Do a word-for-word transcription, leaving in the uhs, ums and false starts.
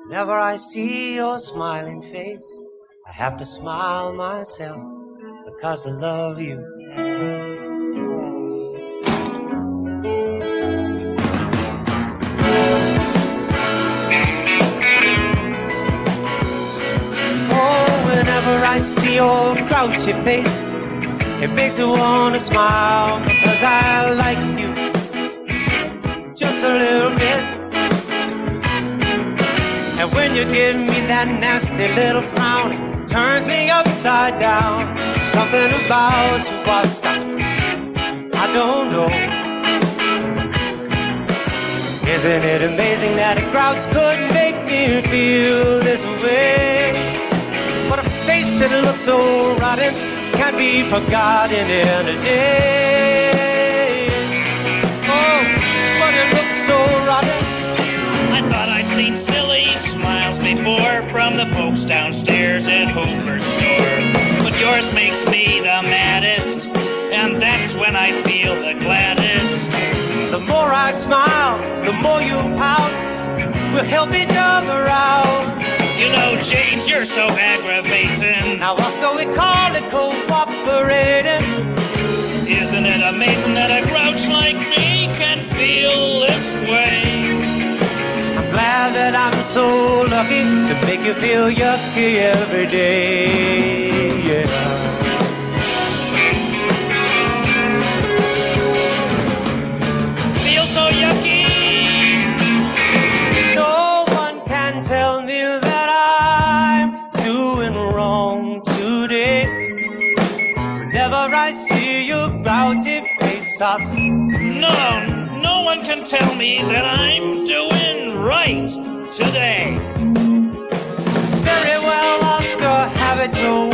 Whenever I see your smiling face, I have to smile myself because I love you. Oh, whenever I see your grouchy face, it makes me want to smile because I like you just a little bit. And when you give me that nasty little frown, it turns me upside down. Something about you, Boston, I don't know. Isn't it amazing that a grouch could make me feel this way? But a face that looks so rotten can't be forgotten in a day. Oh, but it looks so rotten. I thought I'd seen silly smiles before from the folks downstairs at Hooper's store. But yours makes me the maddest, and that's when I feel the gladdest. The more I smile, the more you pout. We'll help each other out. You know, James, you're so aggravating. Now what's do we call it, cooperating? Isn't it amazing that a grouch like me can feel this way? Glad that I'm so lucky to make you feel yucky every day, yeah. Feel so yucky. No one can tell me that I'm doing wrong today. Whenever I see your grouchy face, I see. No, no one can tell me that I'm doing right today. Very well, Oscar, have it your